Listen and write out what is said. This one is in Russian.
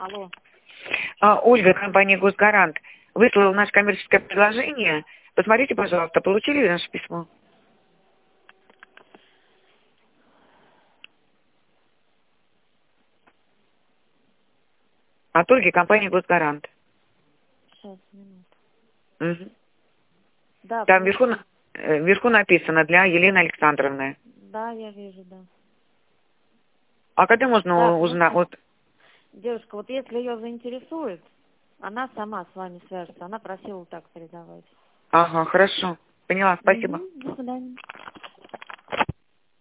Алло. Ольга, компания «Госгарант». Выслала наше коммерческое предложение. Посмотрите, пожалуйста, получили ли наше письмо? От Ольги, компания «Госгарант». Сейчас, минуту. Угу. Да, Там вверху написано «Для Елены Александровны». да, я вижу, да. А когда можно Так, узнать? Вот. девушка, вот если ее заинтересует, она сама с вами свяжется. Она просила так передавать. Ага, хорошо. Поняла, спасибо. До свидания.